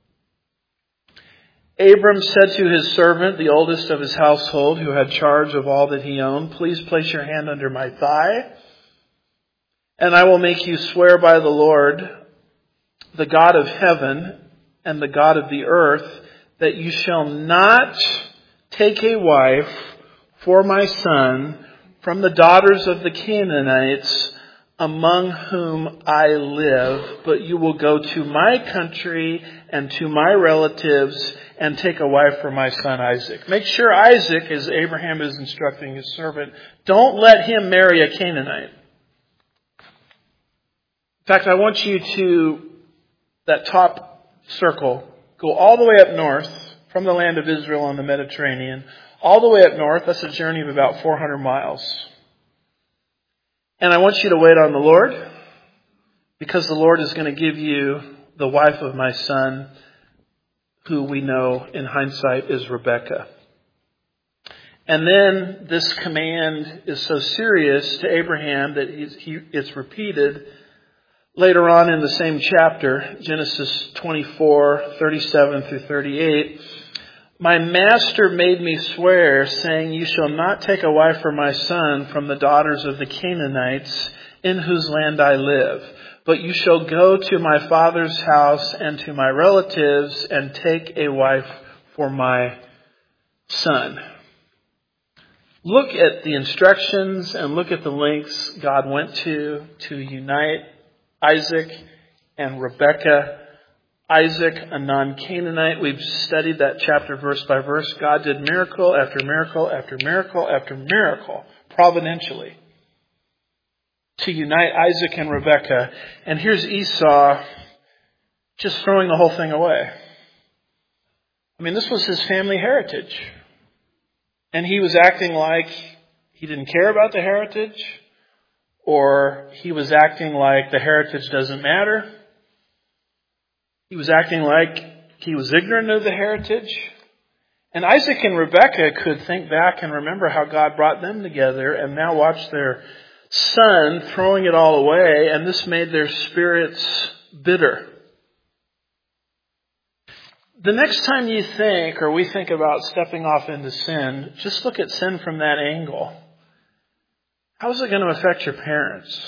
Abram said to his servant, the oldest of his household, who had charge of all that he owned, please place your hand under my thigh, and I will make you swear by the Lord, the God of heaven and the God of the earth, that you shall not take a wife for my son from the daughters of the Canaanites among whom I live, but you will go to my country and to my relatives and take a wife for my son Isaac. Make sure Isaac, as Abraham is instructing his servant, don't let him marry a Canaanite. In fact, I want you to, that top circle, go all the way up north from the land of Israel on the Mediterranean, all the way up north. That's a journey of about 400 miles. And I want you to wait on the Lord, because the Lord is going to give you the wife of my son, who we know in hindsight is Rebekah. And then this command is so serious to Abraham that it's repeated later on in the same chapter, Genesis 24, 37 through 38. My master made me swear, saying, you shall not take a wife for my son from the daughters of the Canaanites in whose land I live, but you shall go to my father's house and to my relatives and take a wife for my son. Look at the instructions and look at the lengths God went to unite Isaac and Rebekah. Isaac, a non-Canaanite. We've studied that chapter verse by verse. God did miracle after miracle after miracle after miracle, providentially, to unite Isaac and Rebekah. And here's Esau just throwing the whole thing away. I mean, this was his family heritage. And he was acting like he didn't care about the heritage, or he was acting like the heritage doesn't matter. He was acting like he was ignorant of the heritage. And Isaac and Rebekah could think back and remember how God brought them together, and now watch their son throwing it all away, and this made their spirits bitter. The next time you think, or we think about stepping off into sin, just look at sin from that angle. How is it going to affect your parents?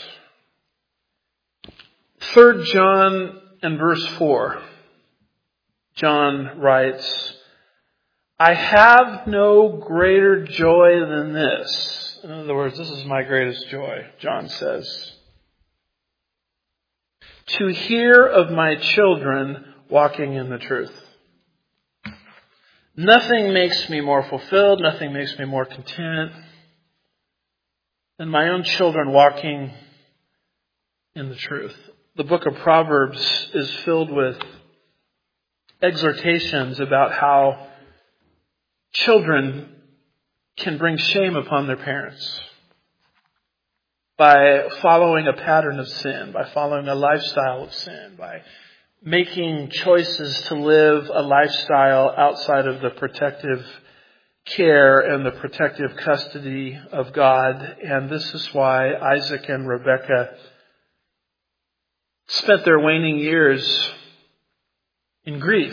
3 John and verse 4, John writes, I have no greater joy than this. In other words, this is my greatest joy, John says, to hear of my children walking in the truth. Nothing makes me more fulfilled, nothing makes me more content than my own children walking in the truth. The book of Proverbs is filled with exhortations about how children can bring shame upon their parents by following a pattern of sin, by following a lifestyle of sin, by making choices to live a lifestyle outside of the protective care and the protective custody of God. And this is why Isaac and Rebekah spent their waning years in grief.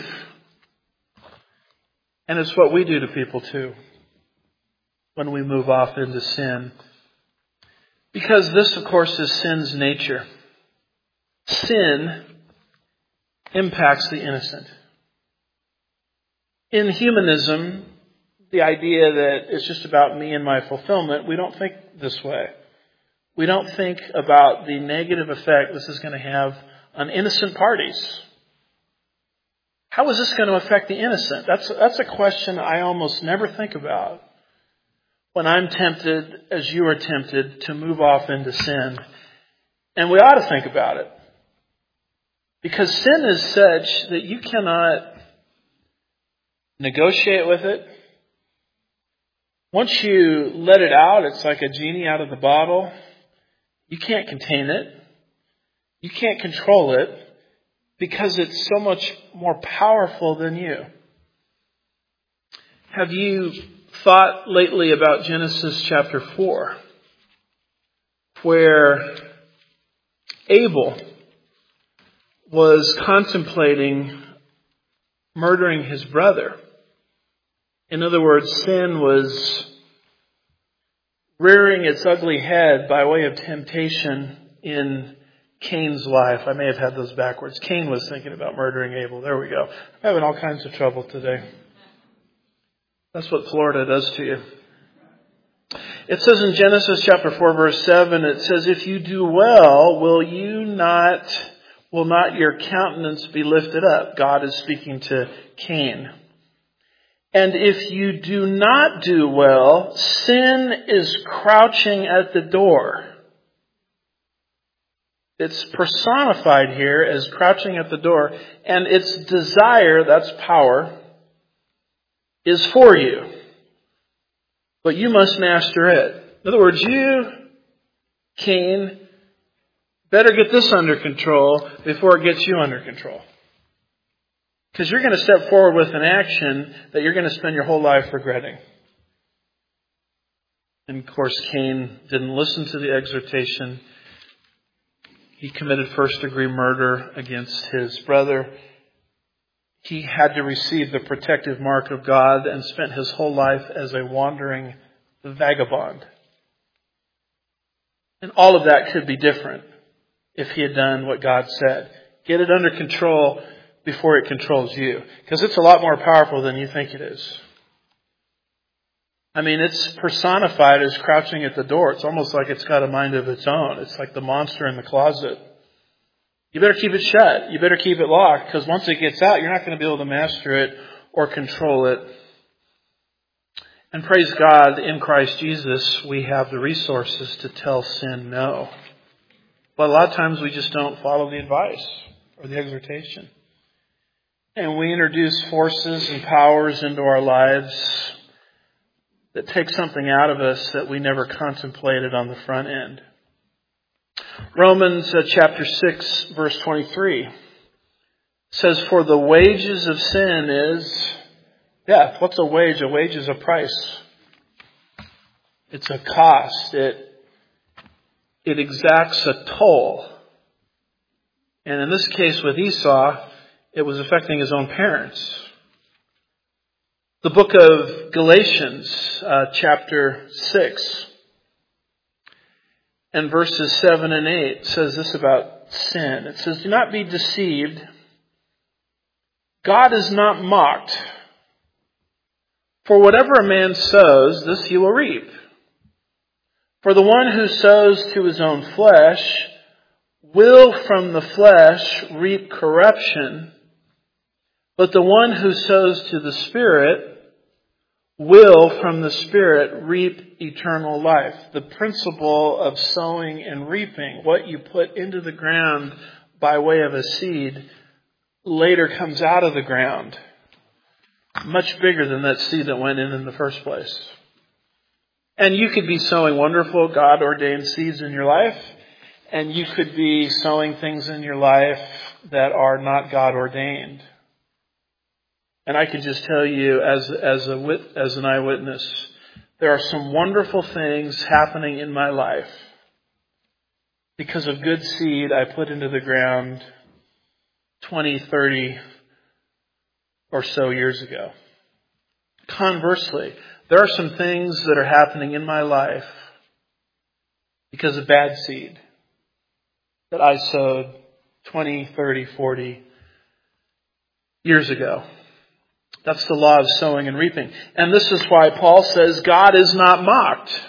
And it's what we do to people too when we move off into sin. Because this, of course, is sin's nature. Sin impacts the innocent. In humanism, the idea that it's just about me and my fulfillment, we don't think this way. We don't think about the negative effect this is going to have on innocent parties. How is this going to affect the innocent? That's a question I almost never think about when I'm tempted, as you are tempted, to move off into sin. And we ought to think about it. Because sin is such that you cannot negotiate with it. Once you let it out, it's like a genie out of the bottle. You can't contain it. You can't control it because it's so much more powerful than you. Have you thought lately about Genesis chapter 4, where Abel was contemplating murdering his brother? In other words, sin was rearing its ugly head by way of temptation in Cain's life. I may have had those backwards. Cain was thinking about murdering Abel. There we go. I'm having all kinds of trouble today. That's what Florida does to you. It says in Genesis chapter 4 verse 7, it says, if you do well, will not your countenance be lifted up? God is speaking to Cain. And if you do not do well, sin is crouching at the door. It's personified here as crouching at the door. And its desire, that's power, is for you. But you must master it. In other words, you, Cain, better get this under control before it gets you under control. Because you're going to step forward with an action that you're going to spend your whole life regretting. And of course, Cain didn't listen to the exhortation. He committed first-degree murder against his brother. He had to receive the protective mark of God and spent his whole life as a wandering vagabond. And all of that could be different if he had done what God said. Get it under control before it controls you. Because it's a lot more powerful than you think it is. I mean, it's personified as crouching at the door. It's almost like it's got a mind of its own. It's like the monster in the closet. You better keep it shut. You better keep it locked. Because once it gets out, you're not going to be able to master it or control it. And praise God, in Christ Jesus, we have the resources to tell sin no. But a lot of times we just don't follow the advice or the exhortation. And we introduce forces and powers into our lives that take something out of us that we never contemplated on the front end. Romans chapter 6 verse 23 says, for the wages of sin is death. What's a wage? A wage is a price. It's a cost. It exacts a toll. And in this case with Esau, it was affecting his own parents. The book of Galatians, chapter 6, and verses 7 and 8 says this about sin. It says, do not be deceived. God is not mocked. For whatever a man sows, this he will reap. For the one who sows to his own flesh will from the flesh reap corruption, but the one who sows to the Spirit will from the Spirit reap eternal life. The principle of sowing and reaping, what you put into the ground by way of a seed, later comes out of the ground. Much bigger than that seed that went in the first place. And you could be sowing wonderful God-ordained seeds in your life, and you could be sowing things in your life that are not God-ordained. And I can just tell you as an eyewitness, there are some wonderful things happening in my life because of good seed I put into the ground 20, 30 or so years ago. Conversely, there are some things that are happening in my life because of bad seed that I sowed 20, 30, 40 years ago. That's the law of sowing and reaping. And this is why Paul says God is not mocked.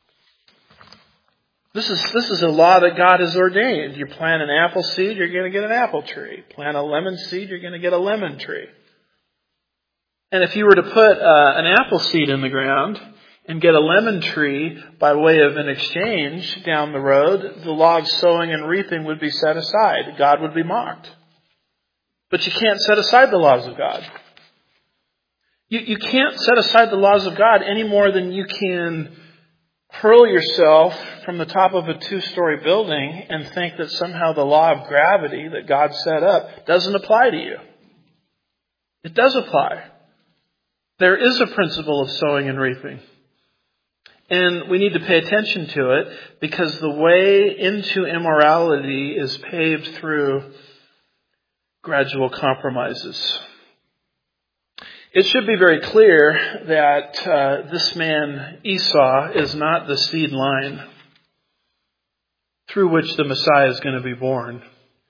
This is a law that God has ordained. You plant an apple seed, you're going to get an apple tree. Plant a lemon seed, you're going to get a lemon tree. And if you were to put an apple seed in the ground and get a lemon tree by way of an exchange down the road, the law of sowing and reaping would be set aside. God would be mocked. But you can't set aside the laws of God. You can't set aside the laws of God any more than you can hurl yourself from the top of a 2-story building and think that somehow the law of gravity that God set up doesn't apply to you. It does apply. There is a principle of sowing and reaping. And we need to pay attention to it because the way into immorality is paved through gradual compromises. It should be very clear that this man Esau is not the seed line through which the Messiah is going to be born.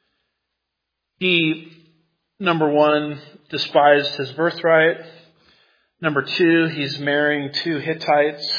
He, number one, despised his birthright. Number two, he's marrying 2 Hittites.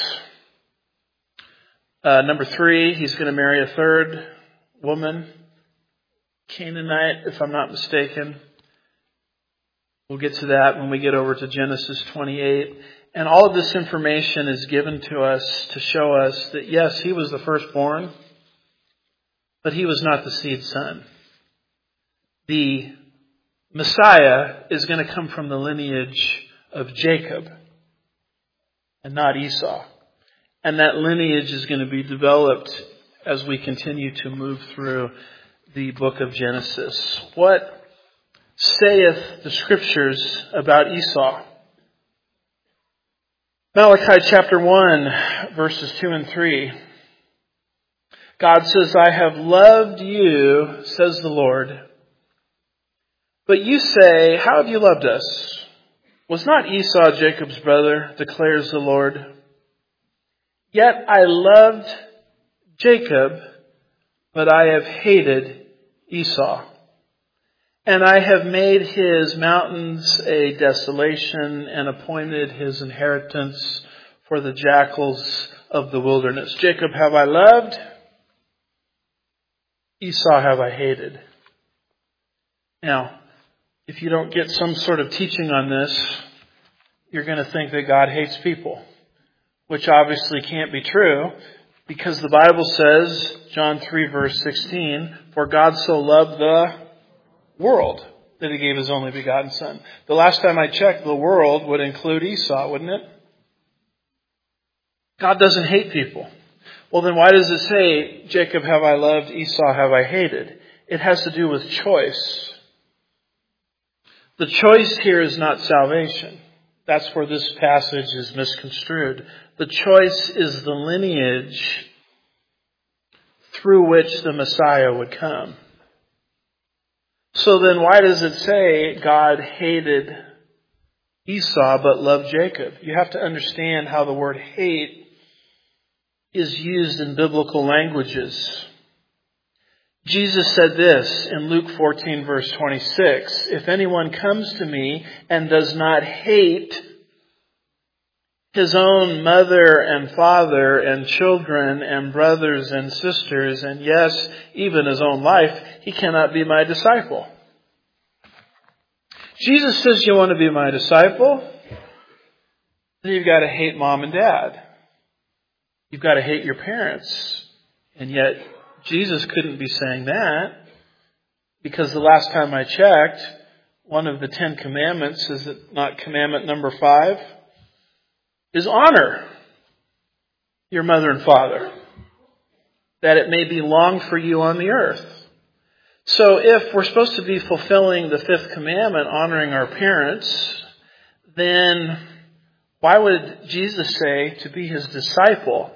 Number 3, he's going to marry a 3rd woman, Canaanite, if I'm not mistaken. We'll get to that when we get over to Genesis 28. And all of this information is given to us to show us that, yes, he was the firstborn, but he was not the seed son. The Messiah is going to come from the lineage of Jacob and not Esau. And that lineage is going to be developed as we continue to move through the book of Genesis. What saith the Scriptures about Esau? Malachi chapter 1, verses 2 and 3. God says, I have loved you, says the Lord. But you say, how have you loved us? Was not Esau Jacob's brother, declares the Lord? Yet I loved Jacob, but I have hated Esau. And I have made his mountains a desolation and appointed his inheritance for the jackals of the wilderness. Jacob have I loved, Esau have I hated. Now, if you don't get some sort of teaching on this, you're going to think that God hates people, which obviously can't be true because the Bible says, John 3 verse 16, for God so loved the world that he gave his only begotten son. The last time I checked, the world would include Esau, wouldn't it? God doesn't hate people. Well, then why does it say, Jacob have I loved, Esau have I hated? It has to do with choice. The choice here is not salvation. That's where this passage is misconstrued. The choice is the lineage through which the Messiah would come. So then why does it say God hated Esau but loved Jacob? You have to understand how the word hate is used in biblical languages. Jesus said this in Luke 14 verse 26, if anyone comes to me and does not hate his own mother and father and children and brothers and sisters, and yes, even his own life, he cannot be my disciple. Jesus says you want to be my disciple, then you've got to hate mom and dad. You've got to hate your parents. And yet, Jesus couldn't be saying that because the last time I checked, one of the 10 commandments, is it not commandment number 5? Is honor. your mother and father, that it may be long for you on the earth. So if we're supposed to be fulfilling the fifth commandment, honoring our parents, then why would Jesus say to be his disciple?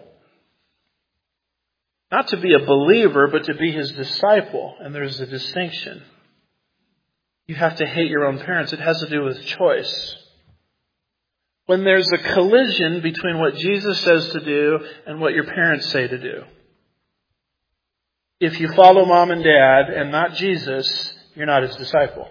Not to be a believer, but to be his disciple. And there's a distinction. You have to hate your own parents. It has to do with choice. When there's a collision between what Jesus says to do and what your parents say to do. If you follow mom and dad and not Jesus, you're not his disciple.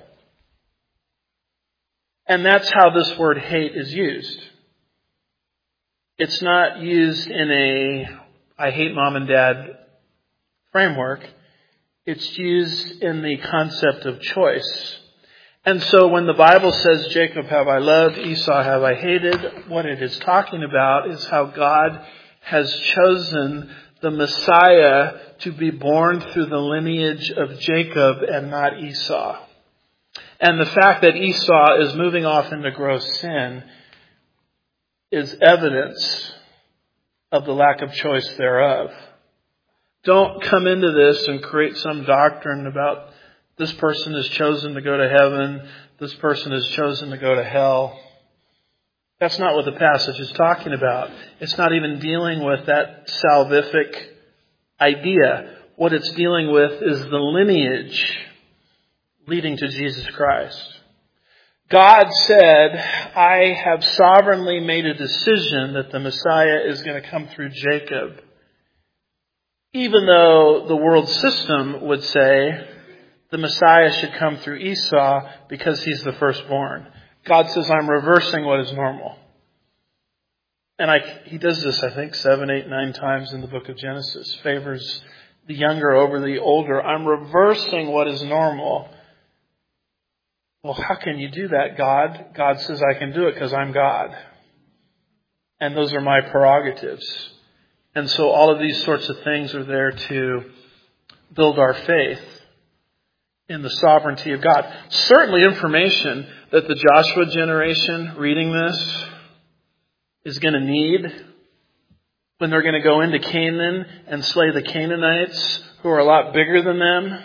And that's how this word hate is used. It's not used in a I hate mom and dad framework. It's used in the concept of choice. And so when the Bible says, Jacob have I loved, Esau have I hated, what it is talking about is how God has chosen the Messiah to be born through the lineage of Jacob and not Esau. And the fact that Esau is moving off into gross sin is evidence of the lack of choice thereof. Don't come into this and create some doctrine about this person is chosen to go to heaven, this person is chosen to go to hell. That's not what the passage is talking about. It's not even dealing with that salvific idea. What it's dealing with is the lineage leading to Jesus Christ. God said, I have sovereignly made a decision that the Messiah is going to come through Jacob. Even though the world system would say the Messiah should come through Esau because he's the firstborn. God says, I'm reversing what is normal. And he does this, I think, 7, 8, 9 times in the book of Genesis. Favors the younger over the older. I'm reversing what is normal. Well, how can you do that, God? God says I can do it because I'm God. And those are my prerogatives. And so all of these sorts of things are there to build our faith in the sovereignty of God. Certainly information that the Joshua generation reading this is going to need when they're going to go into Canaan and slay the Canaanites who are a lot bigger than them.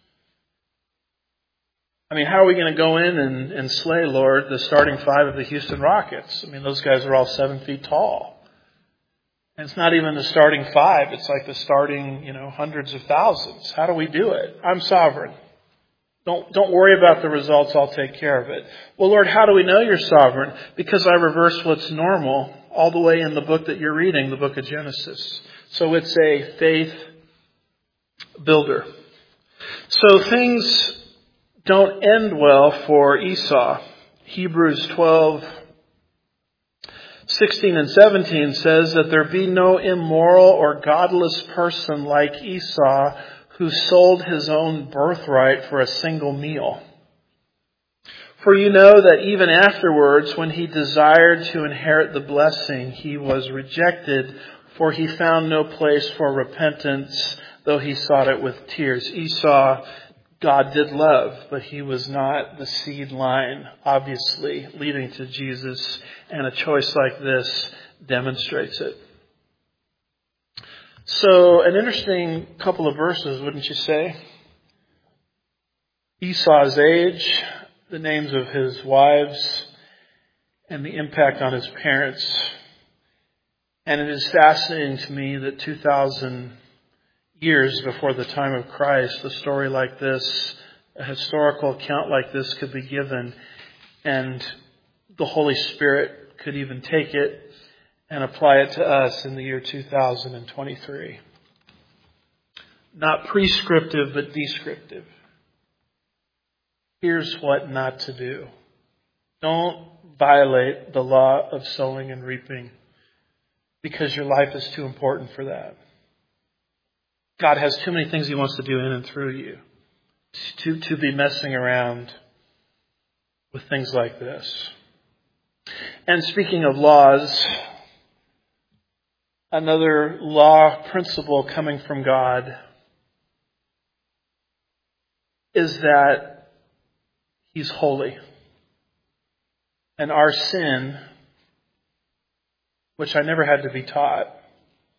I mean, how are we going to go in and slay, Lord, the starting 5 of the Houston Rockets? I mean, those guys are all 7 feet tall. And it's not even the starting 5. It's like the starting, hundreds of thousands. How do we do it? I'm sovereign. Don't worry about the results. I'll take care of it. Well, Lord, how do we know you're sovereign? Because I reverse what's normal all the way in the book that you're reading, the book of Genesis. So it's a faith builder. So things don't end well for Esau. Hebrews 12, 16 and 17 says that there be no immoral or godless person like Esau who sold his own birthright for a single meal. For you know that even afterwards, when he desired to inherit the blessing, he was rejected, for he found no place for repentance, though he sought it with tears. Esau, God did love, but he was not the seed line, obviously, leading to Jesus. And a choice like this demonstrates it. So, an interesting couple of verses, wouldn't you say? Esau's age, the names of his wives, and the impact on his parents. And it is fascinating to me that 2,000 years before the time of Christ, a story like this, a historical account like this could be given, and the Holy Spirit could even take it and apply it to us in the year 2023. Not prescriptive, but descriptive. Here's what not to do. Don't violate the law of sowing and reaping because your life is too important for that. God has too many things he wants to do in and through you to be messing around with things like this. And speaking of laws, another law principle coming from God is that he's holy. And our sin, which I never had to be taught,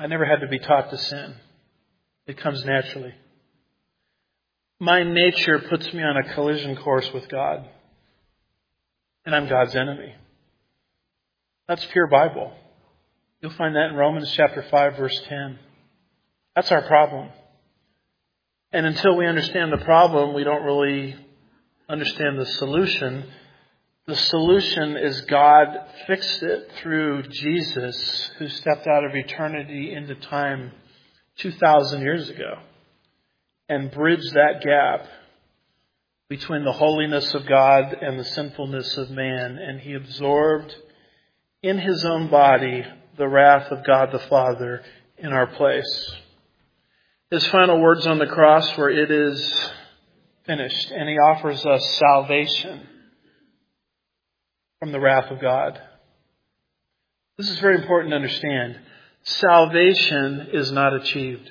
I never had to be taught to sin. It comes naturally. My nature puts me on a collision course with God. And I'm God's enemy. That's pure Bible. You'll find that in Romans chapter 5, verse 10. That's our problem. And until we understand the problem, we don't really understand the solution. The solution is God fixed it through Jesus, who stepped out of eternity into time 2,000 years ago and bridged that gap between the holiness of God and the sinfulness of man. And he absorbed in his own body the wrath of God the Father in our place. His final words on the cross were, "It is finished." And he offers us salvation from the wrath of God. This is very important to understand. Salvation is not achieved.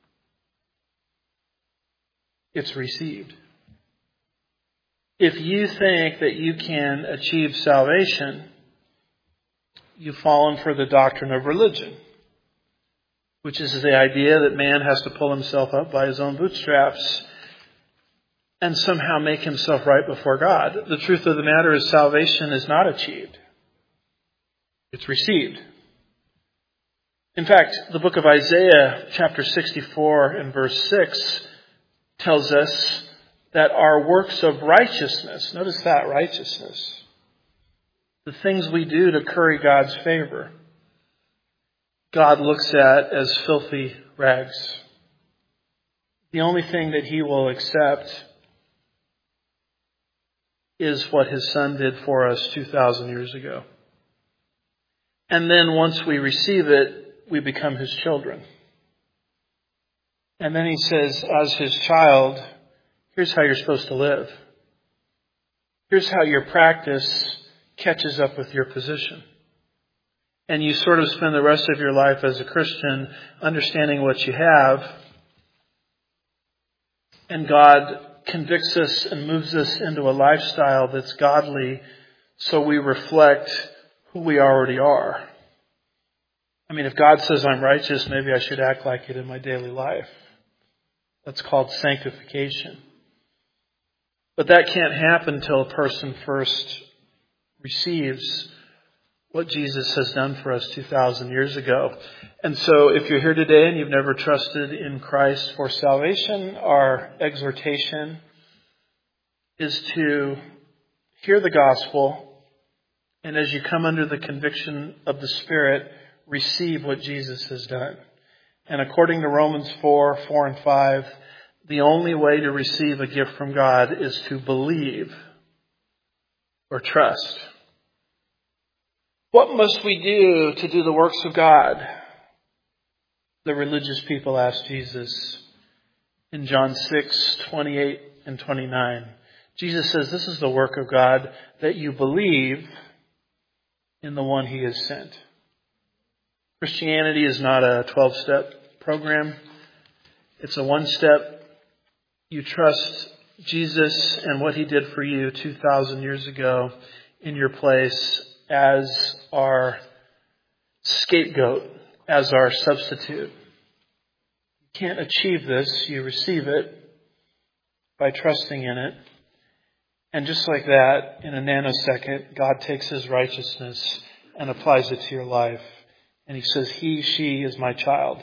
It's received. If you think that you can achieve salvation, you've fallen for the doctrine of religion, which is the idea that man has to pull himself up by his own bootstraps and somehow make himself right before God. The truth of the matter is salvation is not achieved. It's received. In fact, the book of Isaiah, chapter 64 and verse 6, tells us that our works of righteousness, notice that, righteousness, the things we do to curry God's favor, God looks at as filthy rags. The only thing that he will accept is what his Son did for us 2,000 years ago. And then once we receive it, we become his children. And then he says, as his child, here's how you're supposed to live. Here's how your practice catches up with your position. And you sort of spend the rest of your life as a Christian understanding what you have. And God convicts us and moves us into a lifestyle that's godly so we reflect who we already are. I mean, if God says I'm righteous, maybe I should act like it in my daily life. That's called sanctification. But that can't happen until a person first receives what Jesus has done for us 2,000 years ago. And so if you're here today and you've never trusted in Christ for salvation, our exhortation is to hear the gospel, and as you come under the conviction of the Spirit, receive what Jesus has done. And according to Romans 4 and 5, the only way to receive a gift from God is to believe or trust. What must we do to do the works of God? The religious people asked Jesus in John 6:28 and 29. Jesus says, this is the work of God, that you believe in the one he has sent. Christianity is not a 12-step program. It's a one-step. You trust Jesus and what he did for you 2,000 years ago in your place as our scapegoat, as our substitute. You can't achieve this. You receive it by trusting in it. And just like that, in a nanosecond, God takes his righteousness and applies it to your life. And he says, he, she is my child.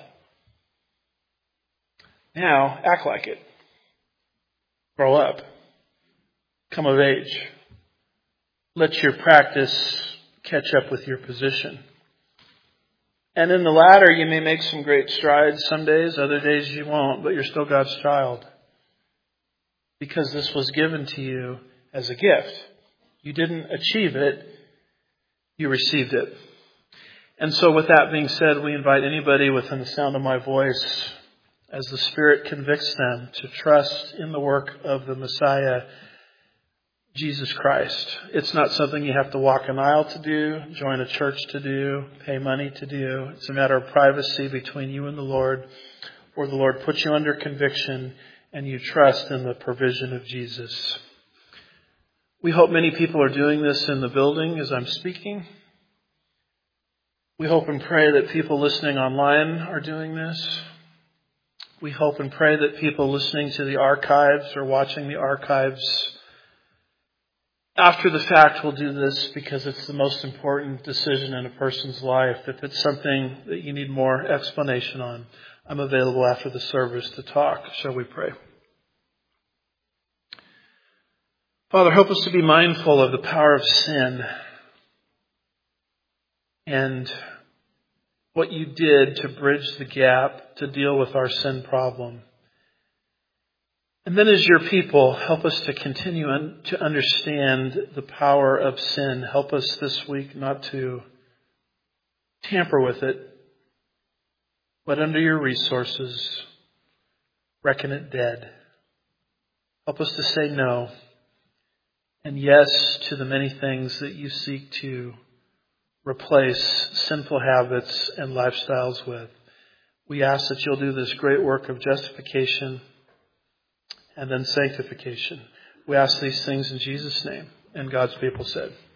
Now, act like it. Grow up. Come of age. Let your practice catch up with your position. And in the latter, you may make some great strides some days, other days you won't, but you're still God's child. Because this was given to you as a gift. You didn't achieve it, you received it. And so with that being said, we invite anybody within the sound of my voice, as the Spirit convicts them, to trust in the work of the Messiah, Jesus Christ. It's not something you have to walk an aisle to do, join a church to do, pay money to do. It's a matter of privacy between you and the Lord, where the Lord puts you under conviction and you trust in the provision of Jesus. We hope many people are doing this in the building as I'm speaking. We hope and pray that people listening online are doing this. We hope and pray that people listening to the archives or watching the archives after the fact will do this because it's the most important decision in a person's life. If it's something that you need more explanation on, I'm available after the service to talk. Shall we pray? Father, help us to be mindful of the power of sin and what you did to bridge the gap, to deal with our sin problem. And then as your people, help us to continue to understand the power of sin. Help us this week not to tamper with it, but under your resources, reckon it dead. Help us to say no and yes to the many things that you seek to replace sinful habits and lifestyles with. We ask that you'll do this great work of justification and then sanctification. We ask these things in Jesus' name. And God's people said,